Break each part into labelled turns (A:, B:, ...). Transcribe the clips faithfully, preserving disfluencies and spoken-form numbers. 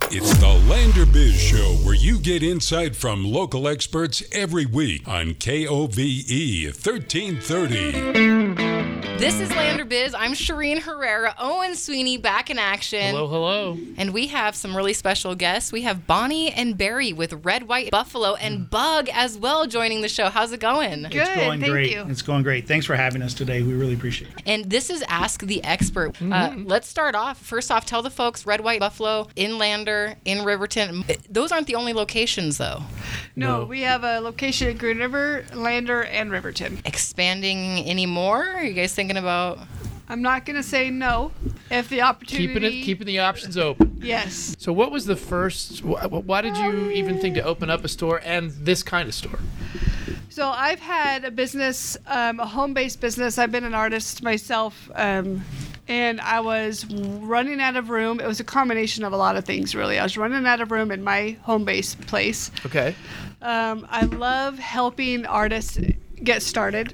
A: It's the Lander Biz Show, where you get insight from local experts every week on K O V E thirteen thirty.
B: This is Lander Biz. I'm Shireen Herrera. Owen Sweeney back in action.
C: Hello, hello.
B: And we have some really special guests. We have Bonnie and Barry with Red White Buffalo and Bug as well joining the show. How's it going?
D: Good,
E: it's going
D: thank
E: great.
D: you.
E: It's going great. Thanks for having us today. We really appreciate it.
B: And this is Ask the Expert.
C: Mm-hmm.
B: Uh, let's start off. First off, tell the folks Red White Buffalo in Lander, in Riverton. Those aren't the only locations, though.
D: No,
C: No.
D: we have a location in Green River, Lander, and Riverton.
B: Expanding any more? Are you guys thinking about...
D: I'm not going to say no if the opportunity...
C: Keeping it, keeping the options open.
D: Yes.
C: So, what was the first? Wh- why did you even think to open up a store and this kind of store?
D: So I've had a business, um, a home-based business. I've been an artist myself, um, and I was running out of room. It was a combination of a lot of things, really. I was running out of room in my home-based place.
C: Okay.
D: Um, I love helping artists get started.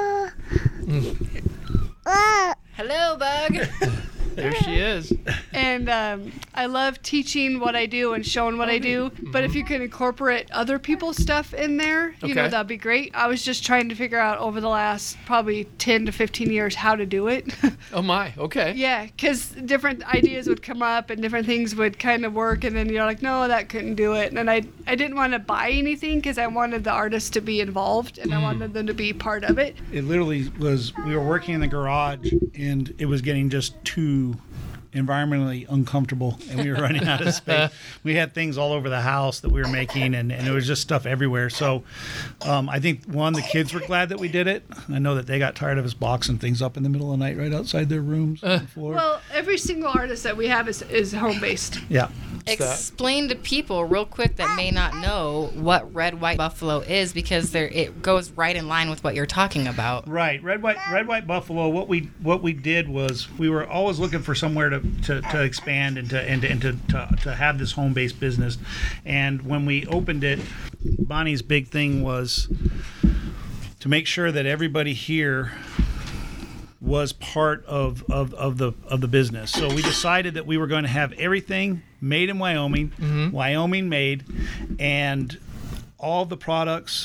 B: Hello, Bug.
C: There she is.
D: And um, I love teaching what I do and showing what I do. But if you can incorporate other people's stuff in there, you know,
C: Okay.
D: that'd be great. I was just trying to figure out over the last probably ten to fifteen years how to do it.
C: Oh my. Okay.
D: Yeah, because different ideas would come up and different things would kind of work. And then you're like, no, that couldn't do it. And I, I didn't want to buy anything because I wanted the artists to be involved and I wanted them to be part of it.
E: It literally was, we were working in the garage and it was getting just too environmentally uncomfortable and we were running out of space. We had things all over the house that we were making and, and it was just stuff everywhere. So um, I think, one, the kids were glad that we did it. I know that they got tired of us boxing things up in the middle of the night right outside their rooms on the floor.
D: Well, every single artist that we have is, is home-based.
E: yeah.
B: Explain to people real quick that may not know what Red White Buffalo is, because there it goes right in line with what you're talking about.
E: Right, red white red white buffalo. What we what we did was we were always looking for somewhere to, to, to expand and to and, to, and to, to to have this home based business. And when we opened it, Bonnie's big thing was to make sure that everybody here was part of, of, of the of the business. So we decided that we were going to have everything made in Wyoming, Wyoming made, and all the products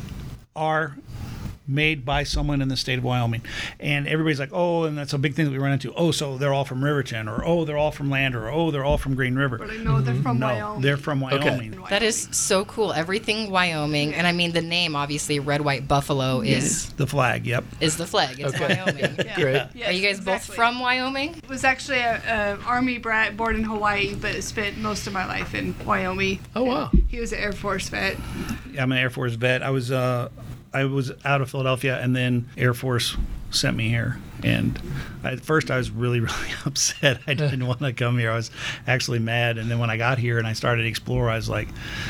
E: are made by someone in the state of Wyoming. And everybody's like, oh, and that's a big thing that we run into. Oh, so they're all from Riverton, or oh, they're all from Lander, or oh, they're all from Green River.
D: But I know they're from
E: No,
D: Wyoming.
E: they're from Wyoming.
B: That is so cool. Everything Wyoming, and I mean the name obviously Red White Buffalo is
E: The flag, yep.
B: is the flag. It's
C: Okay.
B: Wyoming.
D: Yeah.
C: Great.
D: Yes,
B: Are you guys both
D: exactly.
B: from Wyoming?
D: I was actually a, a Army brat born in Hawaii, but spent most of my life in Wyoming.
C: Oh wow.
D: He was an Air Force vet.
E: I'm an Air Force vet. I was uh, I was out of Philadelphia, and then Air Force sent me here. And at first, I was really, really upset. I didn't want to come here. I was actually mad. And then when I got here and I started to explore, I was like,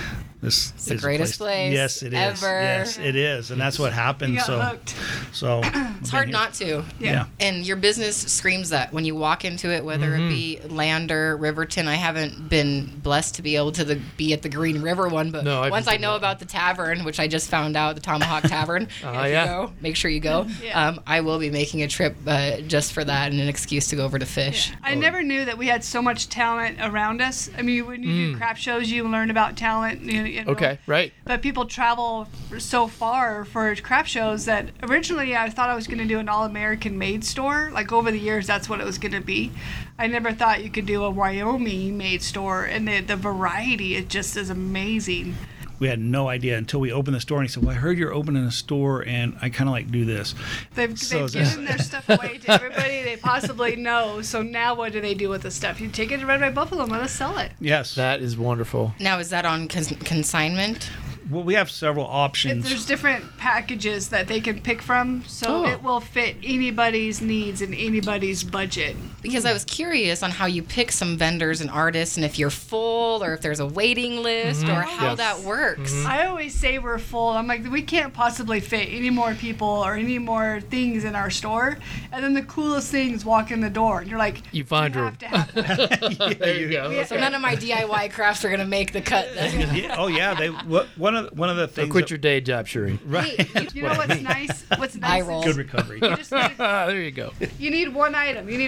E: "This
B: It's the
E: is a
B: greatest place
E: Yes, it is.
B: ever.
E: Yes, it is. And that's what happened.
D: He got
E: so,
D: hooked.
E: so
B: It's hard not to.
E: Yeah.
B: And your business screams that when you walk into it, whether it be Lander, Riverton. I haven't been blessed to be able to the, be at the Green River one, but
C: No, I've
B: once
C: been
B: I know
C: to
B: about the tavern, which I just found out, the Tomahawk Tavern,
C: Ah,
B: if
C: yeah.
B: you go, make sure you go.
D: Yeah.
B: Um, I will be making a trip uh, just for that and an excuse to go over to fish.
D: I never knew that we had so much talent around us. I mean, when you do craft shows, you learn about talent. You, you know,
C: Okay. Right.
D: But people travel so far for craft shows that originally I thought I was going to do an all-American made store. Like over the years, that's what it was going to be. I never thought you could do a Wyoming made store, and the, the variety it just is amazing.
E: we had no idea until we opened the store. And he said, well, I heard you're opening a store, and I kind of like do this.
D: They've,
E: So
D: they've
E: that's-
D: given their stuff away to everybody they possibly know. So now what do they do with the stuff? You take it to Red White Buffalo and let us sell it.
E: Yes.
C: That is wonderful.
B: Now, is that on cons- consignment?
E: Well, we have several
D: It,
E: options.
D: there's different packages that they can pick from, so
C: Oh.
D: it will fit anybody's needs and anybody's budget.
B: Because I was curious on how you pick some vendors and artists, and if you're full or if there's a waiting list or how
C: Yes.
B: that works.
D: I always say we're full. I'm like, we can't possibly fit any more people or any more things in our store. And then the coolest things walk in the door, and you're like,
C: You find
D: we
C: room.
D: have to have that.
C: There you go.
B: So none of my D I Y crafts are going to make the cut then.
E: Yeah, oh yeah, they what, one of the, one of the
C: So
E: things.
C: quit
E: that-
C: your day job, Shireen.
E: right.
D: You know what's nice? What's nice?
B: Eye
D: is
B: roll.
E: Good recovery.
D: You just need,
C: there you go.
D: you need one item. You need one item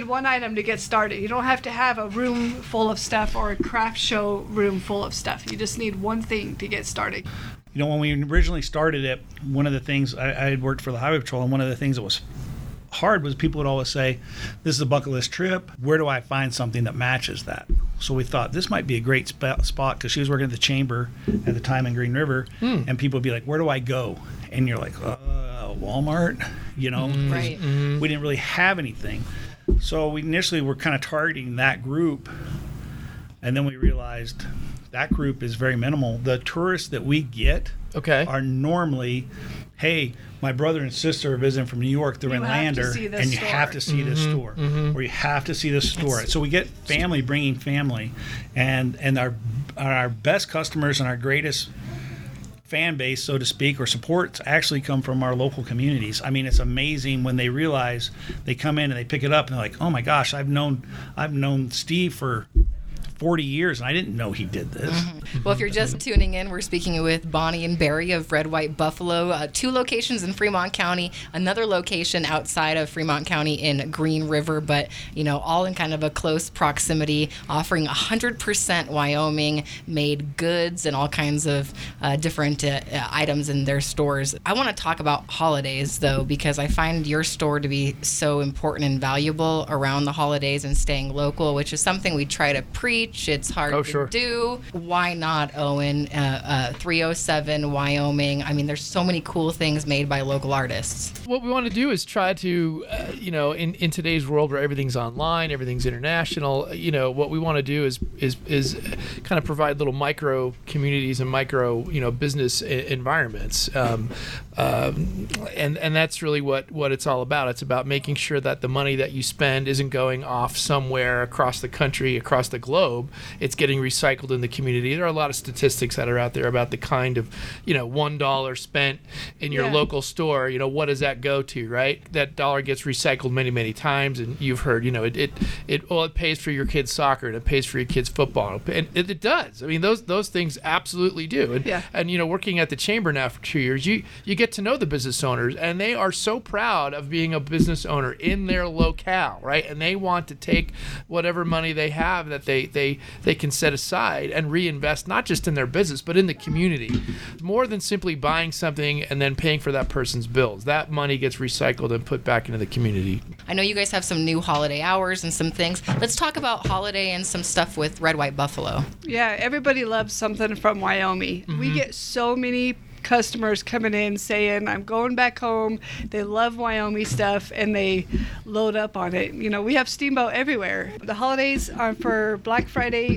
D: item to get started. You don't have to have a room full of stuff or a craft show room full of stuff. You just need one thing to get started.
E: You know, when we originally started it, one of the things I, I had worked for the Highway Patrol, and one of the things that was hard was people would always say, "This is a bucket list trip. Where do I find something that matches that?" So we thought this might be a great sp- spot because she was working at the chamber at the time in Green River, hmm. and people would be like, "Where do I go?" And you're like, uh, "Walmart," you know,
B: mm-hmm. right?
E: Mm-hmm. We didn't really have anything. So we initially were kind of targeting that group, and then we realized that group is very minimal. The tourists that we get
C: okay.
E: are normally, hey, my brother and sister are visiting from New York. They're
D: you
E: in Lander, and
D: store.
E: you have to see
C: mm-hmm,
E: this store,
C: mm-hmm.
E: or you have to see this store. So we get family bringing family, and and our our best customers and our greatest fan base, so to speak, or supports actually come from our local communities. I mean, it's amazing when they realize they come in and they pick it up and they're like, "Oh my gosh, I've known I've known Steve for forty years, and I didn't know he did this."
B: Mm-hmm. Well, if you're just tuning in, we're speaking with Bonnie and Barry of Red White Buffalo. Uh, two locations in Fremont County, another location outside of Fremont County in Green River, but, you know, all in kind of a close proximity, offering one hundred percent Wyoming-made goods and all kinds of uh, different uh, items in their stores. I want to talk about holidays, though, because I find your store to be so important and valuable around the holidays and staying local, which is something we try to preach. It's hard
C: oh,
B: to
C: sure.
B: do. Why not, Owen? Uh, uh, three oh seven Wyoming. I mean, there's so many cool things made by local artists.
C: What we want to do is try to, uh, you know, in, in today's world where everything's online, everything's international, you know, what we want to do is is is kind of provide little micro communities and micro, you know, business I- environments. Um, um, and and that's really what, what it's all about. It's about making sure that the money that you spend isn't going off somewhere across the country, across the globe. It's getting recycled in the community. There are a lot of statistics that are out there about the kind of, you know, one dollar spent in your
D: Yeah.
C: local store. You know, what does that go to, right? That dollar gets recycled many, many times, and you've heard, you know, it it, it well, it pays for your kids' soccer and it pays for your kids' football, and it, it does. I mean, those those things absolutely do. And
D: Yeah.
C: and you know, working at the chamber now for two years, you you get to know the business owners, and they are so proud of being a business owner in their locale, right? And they want to take whatever money they have that they they they can set aside and reinvest not just in their business but in the community, more than simply buying something and then paying for that person's bills. That money gets recycled and put back into the community.
B: I know you guys have some new holiday hours and some things. Let's talk about holiday and some stuff with Red White Buffalo.
D: Yeah, everybody loves something from Wyoming. Mm-hmm. We get so many customers coming in saying, "I'm going back home." They love Wyoming stuff and they load up on it. You know, we have Steamboat everywhere. The holidays are for Black Friday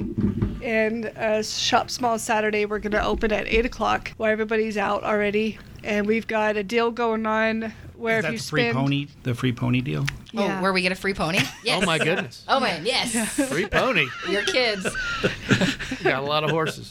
D: and uh, Shop Small Saturday. We're going to open at eight o'clock while everybody's out already. And we've got a deal going on where
E: Is that
D: if you
E: the free
D: spend...
E: pony, the free pony deal?
D: Yeah.
B: Oh, where we get a free pony? Yes.
C: Oh my goodness.
B: Oh man, yes.
C: Free pony.
B: Your kids.
C: Got a lot of horses.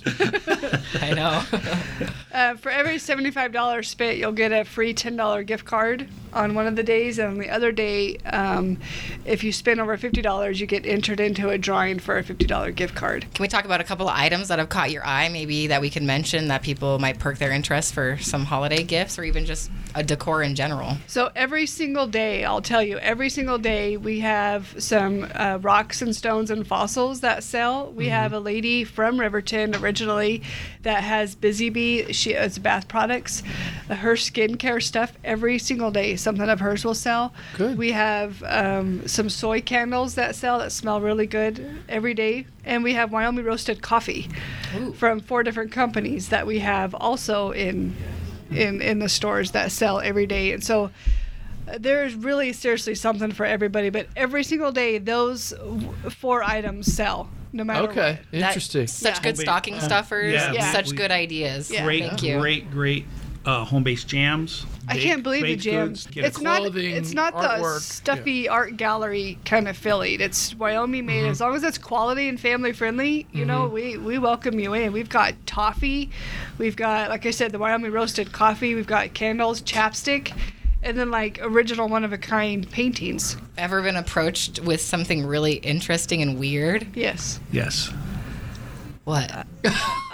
B: I know.
D: Uh, for every seventy-five dollars spent, you'll get a free ten dollars gift card on one of the days. And on the other day, um, if you spend over fifty dollars, you get entered into a drawing for a fifty dollars gift card.
B: Can we talk about a couple of items that have caught your eye, maybe that we can mention that people might perk their interest for some holiday gifts or even just a decor in general?
D: So every single day, I'll tell you, every single day we have some uh, rocks and stones and fossils that sell. We mm-hmm. have a lady from Riverton originally that has Busy Bee. She has bath products. Her skincare stuff every single day, something of hers will sell.
C: Good.
D: We have um, some soy candles that sell that smell really good every day. And we have Wyoming roasted coffee Ooh. From four different companies that we have also in in in the stores that sell every day. And so uh, there's really seriously something for everybody, but every single day those w- four items sell no matter
C: Okay,
D: what.
C: interesting.
B: That, such
D: Yeah.
B: good stocking stuffers,
E: yeah,
D: Yeah.
B: such
E: we-
B: good ideas.
D: Yeah.
E: Great,
B: Thank you.
E: great, great uh, home-based jams.
D: I
E: baked-
D: can't believe the
E: baked
D: jam.
E: goods, get a
D: It's not.
C: clothing,
D: It's not the
C: artwork,
D: stuffy art gallery kind of feeling. It's Wyoming made.
C: Mm-hmm.
D: As long as it's quality and family friendly, you know, we we welcome you in. We've got toffee, we've got, like I said, the Wyoming roasted coffee. We've got candles, chapstick, and then like original one of a kind paintings.
B: Ever been approached with something really interesting and weird?
D: Yes.
E: Yes.
B: What?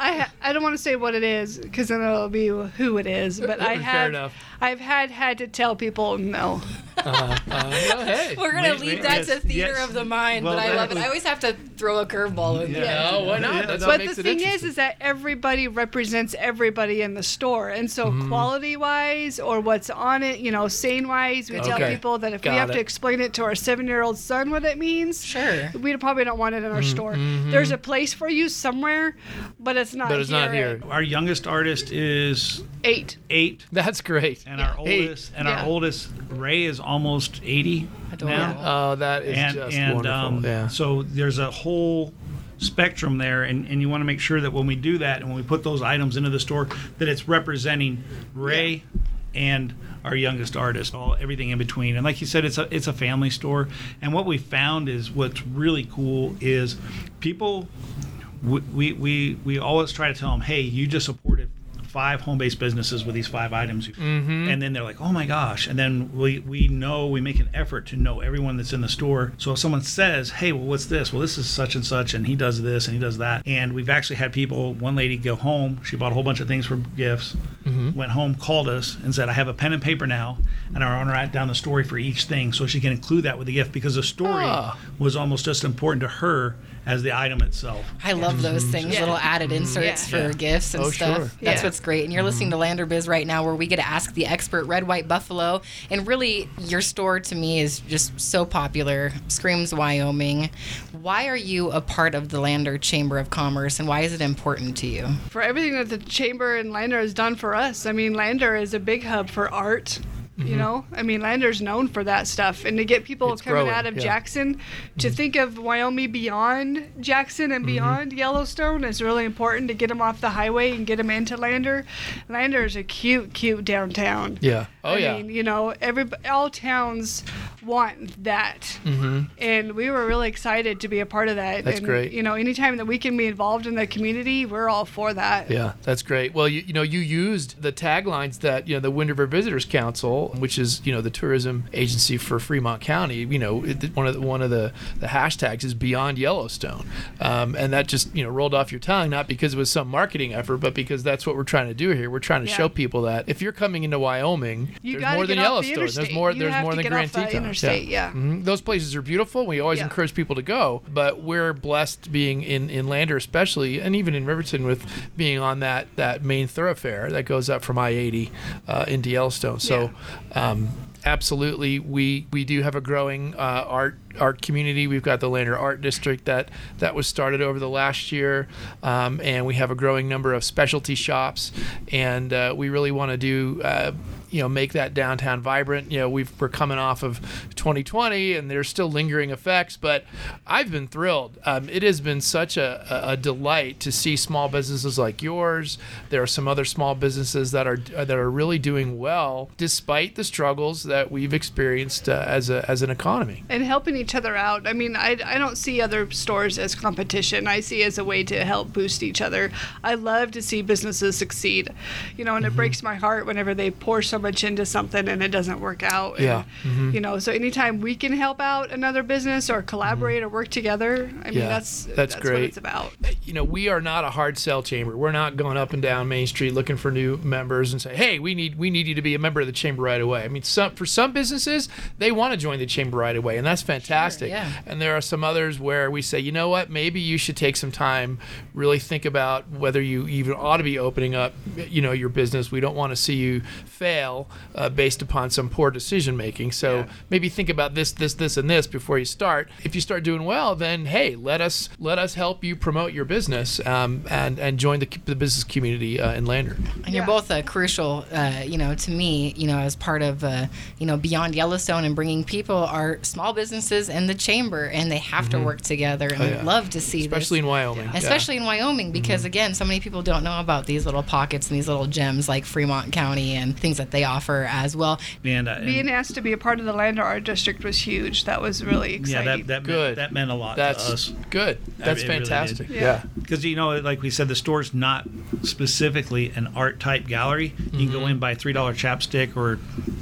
D: I ha- I don't want to say what it is because then it'll be who it is. But I
C: Fair
D: have
C: enough.
D: I've had had to tell people no.
C: Uh, uh, well, hey.
B: We're gonna
E: Wait,
B: leave
E: wait,
B: that
E: yes,
B: to theater
E: yes.
B: of the mind,
E: Well,
B: but I
E: that
B: love it.
E: was-
B: I always have to throw a curveball in there.
C: Yeah, no, why not?
E: Yeah,
C: That's
E: no.
C: what
D: But
C: makes
D: the
C: it
D: thing is,
C: interesting.
D: is that everybody represents everybody in the store, and so
C: Mm-hmm.
D: quality-wise or what's on it, you know, saying-wise, we tell
C: Okay.
D: people that if
C: Got
D: we have
C: it.
D: to explain it to our seven-year-old son what it means,
B: Sure.
D: we probably don't want it in our store. There's a place for you somewhere, but it's not.
C: Mm-hmm. But it's
D: here
C: not here.
D: at
E: Our youngest artist is
D: Eight.
E: eight,
C: That's great.
E: and our
C: Eight.
E: oldest and
D: Yeah.
E: our oldest Ray is almost eighty
B: Adorable.
E: now.
C: Oh, that is
E: and
C: just
E: and
C: wonderful.
E: um,
C: yeah.
E: so there's a whole spectrum there, and, and you want to make sure that when we do that and when we put those items into the store, that it's representing Ray and our youngest artist, all everything in between. And like you said, it's a it's a family store. And what we found is what's really cool is people. We we we, we always try to tell them, hey, you just supported five home-based businesses with these five items,
C: Mm-hmm.
E: and then they're like, oh my gosh. And then we we know, we make an effort to know everyone that's in the store. So if someone says, hey, well, what's this? Well, this is such and such, and he does this and he does that. And we've actually had people, one lady go home, she bought a whole bunch of things for gifts,
C: Mm-hmm.
E: went home, called us and said, I have a pen and paper now, and I want to write down the story for each thing so she can include that with the gift, because the story
C: Ah.
E: was almost just as important to her as the item itself.
B: I love those things,
D: Yeah.
B: little added inserts
D: Yeah.
B: for
E: Yeah.
B: gifts and
C: Oh,
B: stuff.
C: sure.
B: That's
D: Yeah.
B: what's great. And you're listening to Lander Biz right now, where we get to ask the expert Red White Buffalo. And really, your store to me is just so popular. Screams Wyoming. Why are you a part of the Lander Chamber of Commerce, and why is it important to you?
D: For everything that the Chamber and Lander has done for us. I mean, Lander is a big hub for art. You know, I mean, Lander's known for that stuff, and to get people
C: It's
D: coming
C: growing,
D: out of
C: yeah.
D: Jackson to think of Wyoming beyond Jackson and beyond Yellowstone is really important to get them off the highway and get them into Lander. Lander is a cute, cute downtown.
C: Yeah. Oh
D: I
C: yeah.
D: mean, you know, every all towns want that,
C: Mm-hmm.
D: and we were really excited to be a part of that.
C: That's
D: and,
C: great.
D: You know, anytime that we can be involved in the community, we're all for that.
C: Yeah, that's great. Well, you, you know, you used the taglines that, you know, the Wind River Visitors Council, which is, you know, the tourism agency for Fremont County, you know, it, one of the, one of the, the hashtags is Beyond Yellowstone. Um, and that just, you know, rolled off your tongue, not because it was some marketing effort, but because that's what we're trying to do here. We're trying to
D: Yeah.
C: show people that if you're coming into Wyoming,
D: You
C: there's
D: gotta
C: more than
D: get off the
C: Yellowstone. There's
D: interstate.
C: more,
D: You
C: there's
D: have
C: more
D: to
C: than
D: get
C: Grand
D: off the
C: Teton.
D: interstate, yeah.
C: Mhm. Those places are beautiful. We always
D: Yeah.
C: encourage people to go, but we're blessed being in, in Lander especially, and even in Riverton with being on that, that main thoroughfare that goes up from I eighty uh, into Yellowstone. So um, absolutely, we, we do have a growing uh, art art community. We've got the Lander Art District that, that was started over the last year, um, and we have a growing number of specialty shops, and uh, we really want to do uh, you know, make that downtown vibrant. You know, we've, we're coming off of twenty twenty, and there's still lingering effects, but I've been thrilled. Um, it has been such a, a, a delight to see small businesses like yours. There are some other small businesses that are that are really doing well despite the struggles that we've experienced uh, as a as an economy.
D: And helping each other out. I mean, I, I don't see other stores as competition. I see it as a way to help boost each other. I love to see businesses succeed, you know, and
C: Mm-hmm.
D: it breaks my heart whenever they pour so much into something and it doesn't work out. And,
C: Yeah. Mhm.
D: You know, so anytime we can help out another business or collaborate or work together, I mean,
C: Yeah,
D: that's
C: that's
D: what
C: great.
D: it's about.
C: You know, we are not a hard sell chamber. We're not going up and down Main Street looking for new members and say, "Hey, we need we need you to be a member of the chamber right away." I mean, some for some businesses, they want to join the chamber right away, and that's fantastic.
B: yeah.
C: And there are some others where we say, "You know what? Maybe you should take some time, really think about whether you even ought to be opening up, you know, your business. We don't want to see you fail uh, based upon some poor decision making. So
D: Yeah.
C: maybe think about this, this, this, and this before you start. If you start doing well, then hey, let us let us help you promote your business um, and and join the, the business community uh, in Lander."
B: And you're
D: Yeah.
B: both uh, crucial, uh, you know, to me, you know, as part of, uh, you know, Beyond Yellowstone and bringing people are small businesses and the chamber, and they have to work together. And
C: Oh,
B: I'd
C: yeah.
B: love to see
C: Especially
B: this.
C: in Wyoming. Yeah.
B: Especially in Wyoming, because again, so many people don't know about these little pockets and these little gems like Fremont County and things that they offer as well.
E: And, uh, and
D: Being asked to be a part of the Lander Art District was huge. That was really
E: yeah,
D: exciting.
E: that that
C: Good.
E: meant, that meant a lot
C: That's
E: to us.
C: good. That's
E: it really did.
C: fantastic.
D: Yeah.
C: yeah.
E: Because, you know, like we said, the store's not specifically an art type gallery. You can go in, buy a three dollar chapstick or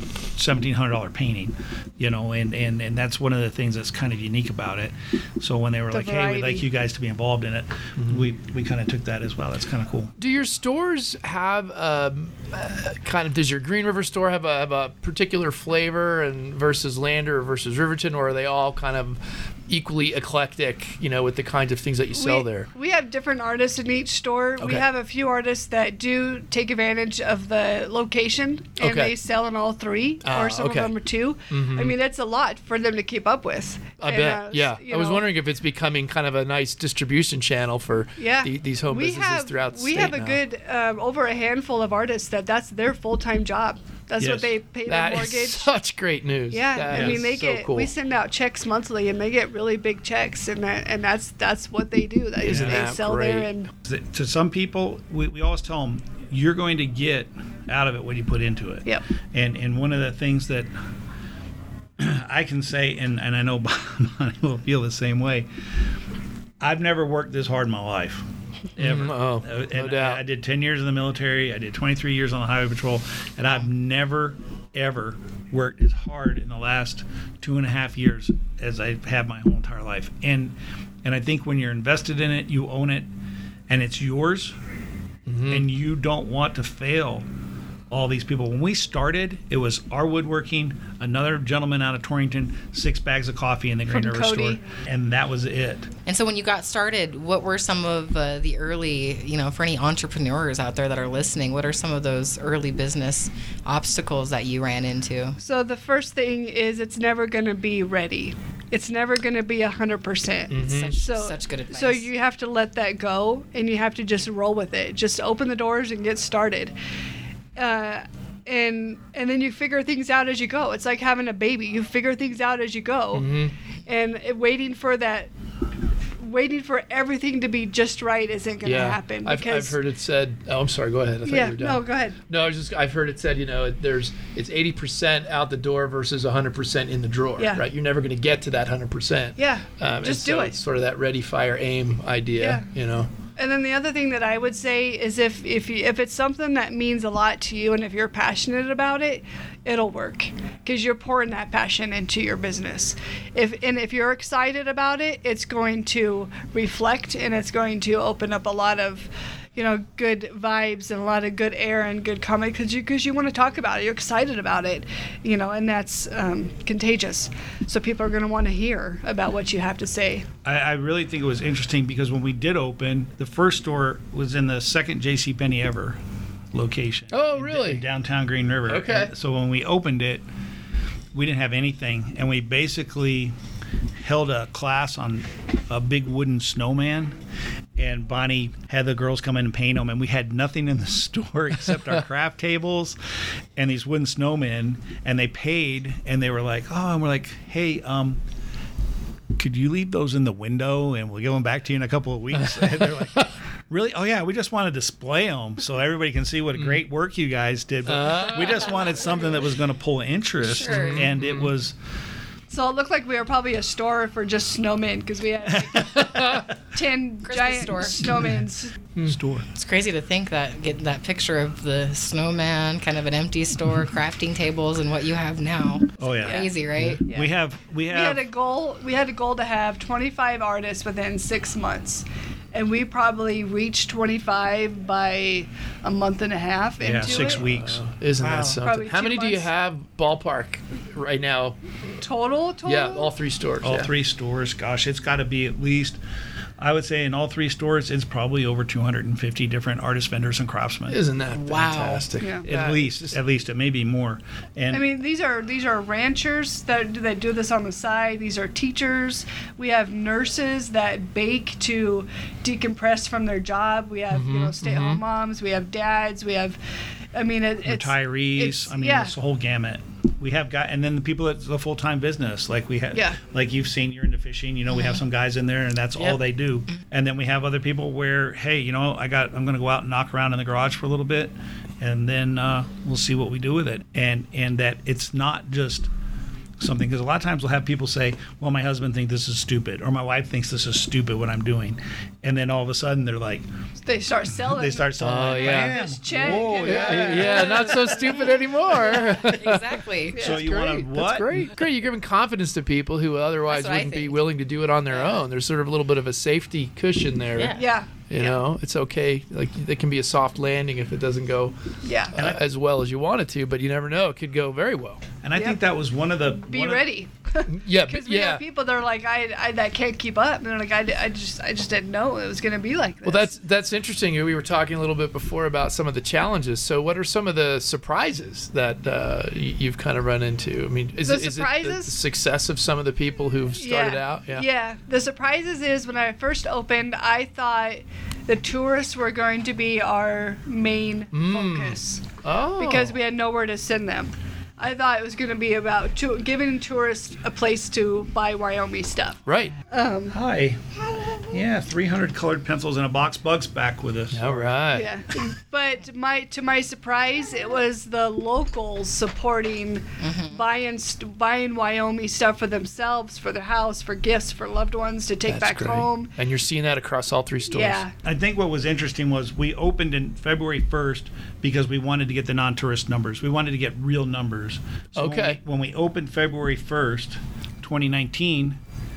E: seventeen hundred dollar painting, you know, and, and, and that's one of the things that's kind of unique about it. So when they were
D: The
E: like, hey,
D: variety.
E: we'd like you guys to be involved in it, we, we kind of took that as well. That's kind of cool.
C: Do your stores have um, uh, kind of? Does your Green River store have a, have a particular flavor, and versus Lander or versus Riverton, or are they all kind of equally eclectic? You know, with the kinds of things that you sell
D: we,
C: there.
D: We have different artists in each store. We
C: Okay.
D: have a few artists that do take advantage of the location, and
C: Okay.
D: they sell in all three,
C: Ah,
D: or some
C: okay.
D: of them are two. I mean, that's a lot for them to keep up with.
C: I
D: And,
C: bet.
D: uh,
C: Yeah.
D: you
C: I was
D: know,
C: wondering if it's becoming kind of a nice distribution channel for
D: Yeah,
C: the, these home
D: we
C: businesses
D: have,
C: throughout the
D: we
C: state
D: have a
C: now.
D: good um, over a handful of artists that that's their full time job. That's
E: Yes.
D: what they pay
C: That
D: their
C: is
D: mortgage.
C: such great news.
D: Yeah,
C: That
D: I mean
C: is
D: they
C: so
D: get
C: cool.
D: we send out checks monthly, and they get really big checks, and that, and that's that's what they do. They,
C: Isn't
D: they
C: that
D: sell there,
C: great?
D: and
E: To some people, we, we always tell them, you're going to get out of it what you put into it.
D: Yep.
E: And and one of the things that I can say, and, and I know Bonnie will feel the same way, I've never worked this hard in my life. Ever.
C: Mm, oh,
E: Uh,
C: no
E: and
C: doubt.
E: I, I did ten years in the military. I did twenty-three years on the highway patrol, and I've never, ever worked as hard in the last two and a half years as I have my whole entire life. And and I think when you're invested in it, you own it, and it's yours,
C: Mm-hmm.
E: and you don't want to fail all these people. When we started, it was our woodworking, another gentleman out of Torrington, six bags of coffee in the Green
D: From
E: River
D: Cody.
E: store, and that was it.
B: And so when you got started, what were some of uh, the early, you know, for any entrepreneurs out there that are listening, what are some of those early business obstacles that you ran into?
D: so the first thing is it's never going to be ready. It's never going to be a hundred percent.
B: Such,
D: So
B: such good advice.
D: So you have to let that go, and you have to just roll with it. Just open the doors and get started. Uh, and and then you figure things out as you go. It's like having a baby. You figure things out as you go,
C: Mm-hmm.
D: and it, waiting for that, waiting for everything to be just right isn't going to
C: yeah.
D: happen.
C: I've,
D: Because
C: I've heard it said. Oh, I'm sorry. Go ahead. I thought
D: yeah,
C: you were done.
D: no, go ahead.
C: No, I was just. I've heard it said. You know, there's it's eighty percent out the door versus one hundred percent in the drawer.
D: Yeah.
C: Right. You're never going to get to that one hundred percent.
D: Yeah,
C: Um,
D: just
C: and
D: do
C: so
D: it.
C: It's sort of that ready, fire, aim idea.
D: Yeah.
C: You know.
D: And then the other thing that I would say is if if you, if it's something that means a lot to you, and if you're passionate about it, it'll work because you're pouring that passion into your business. If and if you're excited about it, it's going to reflect, and it's going to open up a lot of, you know, good vibes and a lot of good air and good comment because you because you want to talk about it. You're excited about it, you know, and that's um, contagious. So people are going to want to hear about what you have to say.
E: I, I really think it was interesting because when we did open, the first store was in the second JCPenney ever location.
C: Oh,
E: in-
C: really?
E: in downtown Green River.
C: Okay.
E: And so when we opened it, we didn't have anything, and we basically held a class on a big wooden snowman, and Bonnie had the girls come in and paint them, and we had nothing in the store except our craft tables and these wooden snowmen, and they paid, and they were like, oh, and we're like, hey, um, could you leave those in the window and we'll give them back to you in a couple of weeks? And they're like, really? Oh, yeah, we just want to display them so everybody can see what a great work you guys did. But we just wanted something that was going to pull interest.
B: Sure.
E: And it was,
D: So it looked like we were probably a store for just snowmen because we had like ten
B: Christmas
D: giant
B: store.
D: snowmans.
E: store.
B: It's crazy to think that, get that picture of the snowman, kind of an empty store, crafting tables, and what you have now.
E: Oh, yeah.
B: Crazy, right?
D: Yeah.
E: We have, we
D: We
E: have,
D: had a goal. We had a goal to have twenty-five artists within six months, and we probably reached twenty-five by a month and a half into
E: yeah, six
D: it.
E: weeks.
C: Isn't
B: Wow.
C: that something?
D: Probably
C: How
D: two
C: many do you
D: months.
C: have ballpark right now?
D: Total, total.
C: Yeah, all three stores.
E: All
C: yeah.
E: three stores, gosh, it's got to be at least, I would say in all three stores, it's probably over two hundred fifty different artist vendors and craftsmen.
C: Isn't that
B: Wow.
C: fantastic?
D: Yeah.
E: At
C: That
E: least,
C: is-
E: at least, it may be more. And
D: I mean, these are these are ranchers that that do this on the side. These are teachers. We have nurses that bake to decompress from their job. We have you know stay-at-home moms. We have dads. We have, I mean, it, it's
E: retirees.
D: it's-
E: I mean,
D: yeah.
E: it's the whole gamut. We have got, and then the people that's the full time business, like we have,
D: Yeah.
E: like you've seen, you're into fishing. You know, we have some guys in there, and that's all
B: Yep.
E: they do. And then we have other people where, hey, you know, I got, I'm going to go out and knock around in the garage for a little bit, and then uh, we'll see what we do with it. And and that it's not just something, because a lot of times we'll have people say, well, my husband thinks this is stupid, or my wife thinks this is stupid what I'm doing, and then all of a sudden they're like,
D: They start selling.
E: they start selling.
C: Oh,
E: like,
C: yeah.
E: "Bam,
D: This check."
E: whoa, yeah.
C: Yeah, not so stupid anymore.
B: Exactly.
E: So you want to
C: Great.
E: what?
C: That's great. Great. You're giving confidence to people who otherwise
B: That's what I
C: wouldn't be
B: think.
C: willing to do it on their own. There's sort of a little bit of a safety cushion there.
B: Yeah.
D: Yeah.
C: You know, it's okay. Like, there can be a soft landing if it doesn't go
D: Yeah.
C: uh, as well as you want it to, but you never know. It could go very well.
E: And I
D: Yep.
E: think that was one of the
D: Be
E: one of-
D: ready.
C: Yeah,
D: Because
C: but
D: we
C: yeah.
D: have people that are like, I, I that can't keep up. And they're like, I, I just I just didn't know it was going to be like this.
C: Well, that's that's interesting. We were talking a little bit before about some of the challenges. So, what are some of the surprises that uh, y- you've kind of run into? I mean, is
D: The
C: it, is it the
D: surprises?
C: success of some of the people who've started
D: yeah.
C: out? Yeah.
D: Yeah. The surprises is when I first opened, I thought the tourists were going to be our main
C: Mm.
D: focus
C: Oh.
D: because we had nowhere to send them. I thought it was going to be about to, giving tourists a place to buy Wyoming stuff.
C: Right.
D: Um,
E: Hi. Yeah, three hundred colored pencils in a box. Bugs back with us.
C: All right.
D: yeah, but my to my surprise, it was the locals supporting buying st- buying Wyoming stuff for themselves, for their house, for gifts, for loved ones to take
C: That's
D: back
C: great.
D: home.
C: And you're seeing that across all three stores.
D: Yeah,
E: I think what was interesting was we opened in February first because we wanted to get the non-tourist numbers. We wanted to get real numbers. So when
C: Okay.
E: we- When we, opened February first, twenty nineteen,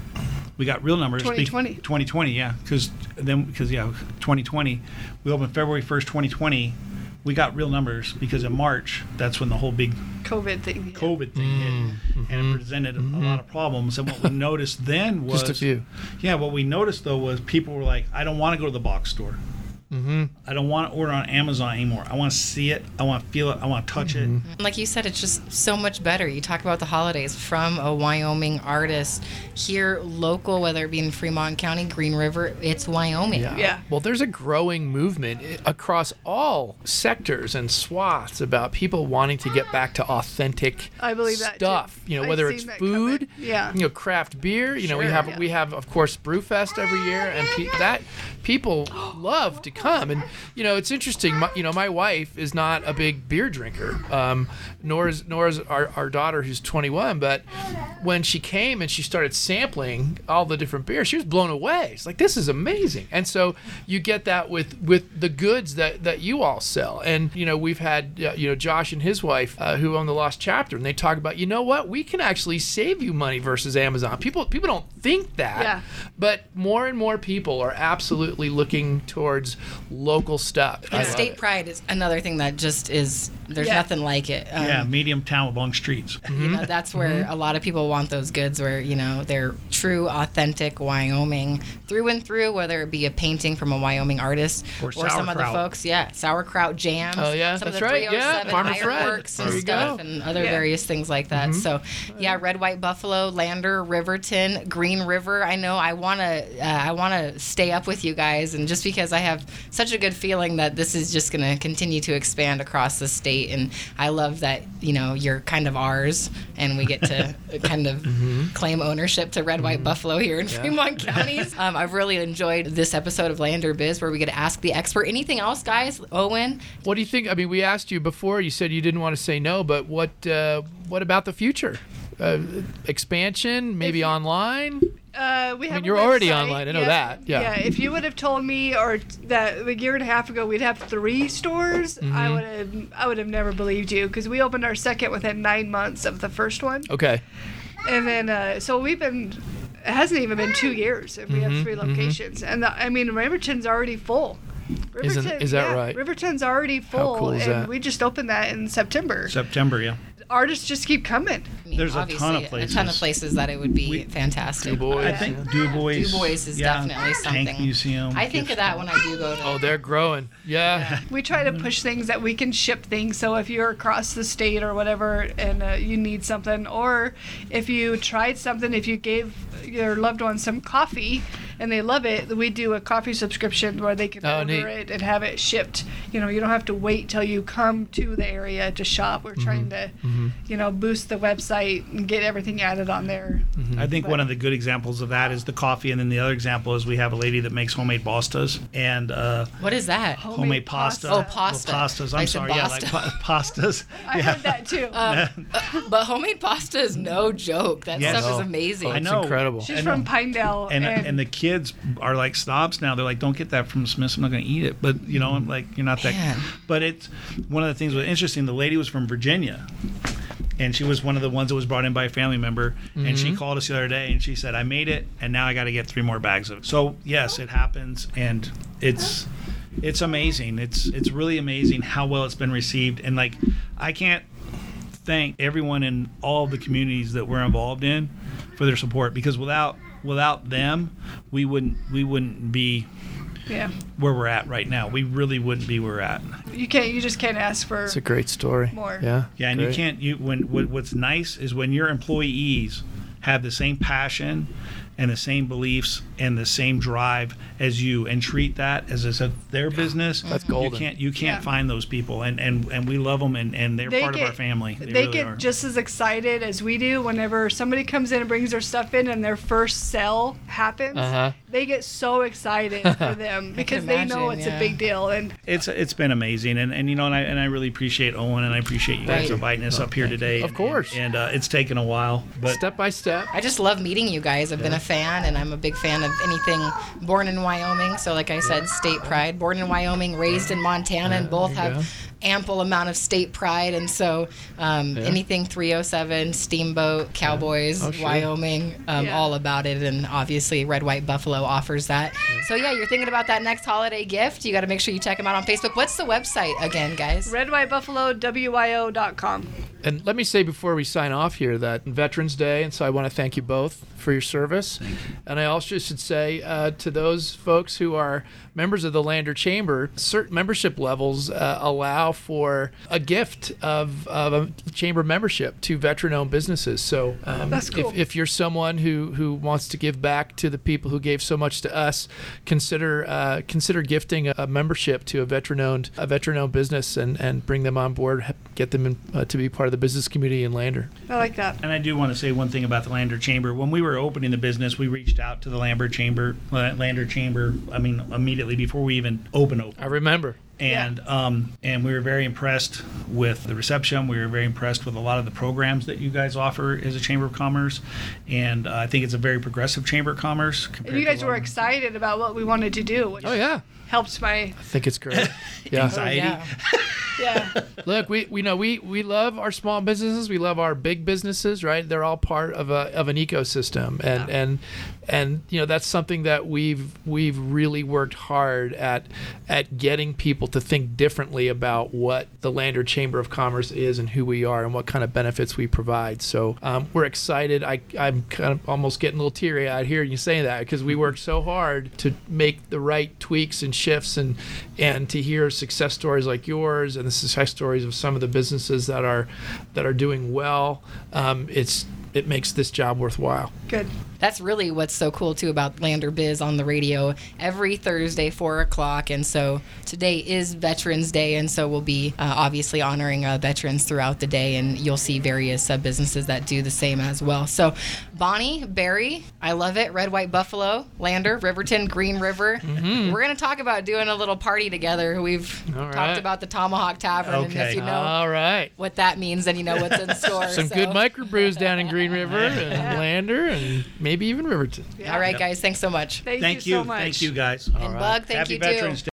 E: we got real numbers.
D: twenty twenty.
E: twenty twenty, yeah. Because then, because yeah, twenty twenty, we opened February first, twenty twenty. We got real numbers because in March, that's when the whole big
D: COVID thing. hit.
E: COVID thing hit, and it presented a lot of problems. And what we noticed then was
C: Just a few.
E: Yeah, what we noticed though was people were like, I don't want to go to the box store.
C: Mm-hmm.
E: I don't want to order on Amazon anymore. I want to see it. I want to feel it. I want to touch
C: Mm-hmm.
E: it.
B: Like you said, it's just so much better. You talk about the holidays from a Wyoming artist here, local, whether it be in Fremont County, Green River, it's Wyoming.
C: Yeah.
D: Yeah.
C: Well, there's a growing movement i- across all sectors and swaths about people wanting to get back to authentic
D: I believe that, too.
C: stuff. You know,
D: I've
C: whether
D: seen
C: it's
D: that
C: food,
D: coming. Yeah.
C: you know, craft beer. You know, we
B: Sure.
C: have
D: Yeah.
C: we have of course Brewfest every year, and pe- that people love to come. And you know, it's interesting. My, you know, my wife is not a big beer drinker, um, nor is nor is our, our daughter who's twenty-one. But when she came and she started sampling all the different beers, she was blown away. It's like, this is amazing. And so you get that with with the goods that that you all sell. And you know, we've had uh, you know Josh and his wife uh, who own the Lost Chapter, and they talk about, you know what, we can actually save you money versus Amazon. People people don't think that,
D: Yeah.
C: but more and more people are absolutely looking towards local stuff. I
B: And
C: love
B: state
C: it.
B: pride is another thing that just is, there's
D: Yeah.
B: nothing like it. Um,
E: Yeah, medium town with long streets.
B: You know, that's where
C: Mm-hmm.
B: a lot of people want those goods where, you know, they're true, authentic Wyoming through and through, whether it be a painting from a Wyoming artist
E: Or
B: some other
E: sauerkraut.
B: folks. Yeah, sauerkraut jams.
C: Oh, yeah,
B: some
C: that's
B: of the
C: right, yeah,
B: three oh seven
C: Farmer Fred.
B: ironworks and
C: There you
B: stuff
C: go.
B: and other
D: Yeah.
B: various things like that.
C: Mm-hmm.
B: So, yeah, Red, White Buffalo, Lander, Riverton, Green River. I know I want to uh, I want to stay up with you guys, and just because I have such a good feeling that this is just going to continue to expand across the state, and I love that, you know, you're kind of ours, and we get to kind of claim ownership to Red, White Buffalo here in Fremont counties. Um, I've really enjoyed this episode of Lander Biz where we get to ask the expert. Anything else, guys? Owen?
C: What do you think? I mean, we asked you before. You said you didn't want to say no, but what uh, what about the future? Uh, expansion, maybe
D: you-
C: online.
D: Uh, we have a
C: you're already
D: website.
C: online. I know
D: Yeah.
C: that. Yeah.
D: Yeah. If you would have told me, or t- that a year and a half ago we'd have three stores, I
C: Mm-hmm.
D: would have. I would have never believed you, because we opened our second within nine months of the first one,
C: Okay.
D: and then uh, so we've been. It hasn't even been two years if we
C: Mm-hmm,
D: have three locations, and the, I mean Riverton's already full.
C: Isn't-
D: Riverton-
C: is that
D: yeah,
C: right?
D: Riverton's already full,
C: cool is
D: and
C: that?
D: we just opened that in September.
E: September, yeah.
D: Artists just keep coming.
B: I mean,
E: There's a ton
B: obviously,
E: of places.
B: A ton of places that it would be
E: We-
B: fantastic.
C: Boys.
E: I think Du Bois.
B: Du Bois is
E: yeah,
B: definitely something.
E: Tank Museum.
B: I think of that when I do go to.
C: Oh, they're growing. Yeah.
D: We try to push things that we can ship things. So if you're across the state or whatever and uh, you need something, or if you tried something, if you gave your loved one some coffee and they love it. We do a coffee subscription where they can
C: Oh,
D: order
C: neat.
D: it and have it shipped. You know, you don't have to wait till you come to the area to shop. We're trying to, you know, boost the website and get everything added on there.
E: I think
D: But-
E: one of the good examples of that is the coffee, and then the other example is we have a lady that makes homemade pastas and uh,
B: What is that?
E: homemade pasta.
B: Oh, pasta.
E: Well, pastas.
B: I
E: I'm
B: said
E: sorry. Yeah, like
B: pasta.
E: pa- pastas.
D: I
E: yeah.
D: heard that too.
B: But homemade pasta is no joke. That
E: Yes.
B: stuff is
C: No.
B: amazing.
E: I
C: It's
E: know.
C: incredible.
D: She's
E: I
D: from
E: know.
D: Pinedale.
E: And,
D: And,
E: and the kids are like snobs now. They're like, don't get that from Smith's. I'm not going to eat it. But you know, I'm like, you're not
B: Man.
E: that. But it's one of the things that was interesting. The lady was from Virginia, and she was one of the ones that was brought in by a family member. And she called us the other day, and she said, I made it, and now I got to get three more bags of it. So yes, it happens, and it's it's amazing. It's it's really amazing how well it's been received. And like, I can't thank everyone in all the communities that we're involved in for their support, because without without them, we wouldn't we wouldn't be
D: yeah,
E: where we're at right now. We really wouldn't be where we're at.
D: you can't. You just can't ask for.
C: It's a great story.
D: More.
C: Yeah.
E: Yeah, and
C: great.
E: you can't. You when what, what's nice is when your employees have the same passion and the same beliefs and the same drive as you, and treat that as, as a, their business.
C: That's
E: You
C: golden.
E: can't you can't
D: Yeah.
E: find those people, and, and, and we love them, and, and they're
D: They
E: part
D: get-
E: of our family. They,
D: They,
E: really
D: get
E: are.
D: just as excited as we do whenever somebody comes in and brings their stuff in and their first sell happens.
C: Uh-huh.
D: They get so excited for them because they know
B: imagine,
D: it's
B: yeah.
D: a big deal. And
E: It's it's been amazing, and, and you know, and I and I really appreciate Owen, and I appreciate you guys
B: Right.
E: inviting us up here today.
C: Of
E: and-
C: course.
E: and, uh, it's taken a while, but
C: Step by step.
B: I just love meeting you guys. I've been a fan, and I'm a big fan of anything born in Wyoming. So, like I said, state pride. Born in Wyoming, raised in Montana, and both
C: there you
B: have ample amount of state pride. And so, um,
C: Yeah.
B: anything three oh seven, Steamboat, Cowboys,
C: Oh, sure.
B: Wyoming, um,
D: Yeah.
B: all about it. And obviously, Red White Buffalo offers that. So, yeah, you're thinking about that next holiday gift. You got to make sure you check them out on Facebook. What's the website again, guys?
D: red white buffalo w y o dot com.
C: And let me say before we sign off here that Veterans Day, and so I want to thank you both for your service. And I also should say uh, to those folks who are members of the Lander Chamber, certain membership levels uh, allow for a gift of, of a chamber membership to veteran-owned businesses. So um,
D: That's cool.
C: if, if you're someone who, who wants to give back to the people who gave so much to us, consider uh, consider gifting a, a membership to a veteran-owned a veteran-owned business and, and bring them on board, ha- get them in, uh, to be part of the business community in Lander.
D: I like that.
E: And I do want to say one thing about the Lander Chamber. When we were opening the business, we reached out to the Lambert Chamber, uh, Lander Chamber. I mean, immediately before we even open open.
C: I remember.
E: And um, and we were very impressed with the reception. We were very impressed with a lot of the programs that you guys offer as a Chamber of Commerce. And uh, I think it's a very progressive Chamber of Commerce.
D: And
E: compared
D: you
E: to
D: guys
E: a
D: were
E: lot of
D: excited about what we wanted to do, which
C: Oh yeah,
D: helps my
C: I think it's great. Yeah.
E: anxiety.
B: Yeah.
D: yeah.
C: Look, we we know we we love our small businesses. We love our big businesses, right? They're all part of a of an ecosystem, and
E: Yeah.
C: and and you know that's something that we've we've really worked hard at at getting people to think differently about what the Lander Chamber of Commerce is and who we are and what kind of benefits we provide. So um, we're excited. I I'm kind of almost getting a little teary eyed here you saying that because we worked so hard to make the right tweaks and shifts and and to hear success stories like yours and the success stories of some of the businesses that are that are doing well. Um, it's it makes this job worthwhile.
D: Good.
B: That's really what's so cool too about Lander Biz on the radio every Thursday, four o'clock. And so today is Veterans Day, and so we'll be uh, obviously honoring uh, veterans throughout the day, and you'll see various uh, businesses that do the same as well. So Bonnie, Barry, I love it. Red White Buffalo, Lander, Riverton, Green River. We're gonna talk about doing a little party together. We've
C: All
B: talked
C: right.
B: about the Tomahawk Tavern, and if
E: Okay.
B: you know
C: All right.
B: what that means, then you know what's in store.
C: Some
B: so.
C: good microbrews down in Green River and Lander and maybe even Riverton.
B: All right, guys, thanks so much.
D: Thank,
E: Thank
D: you
E: you.
D: so much.
E: Thank you, guys.
B: And Bug, thank
E: Happy
B: you
E: Veterans
B: too.
E: Day.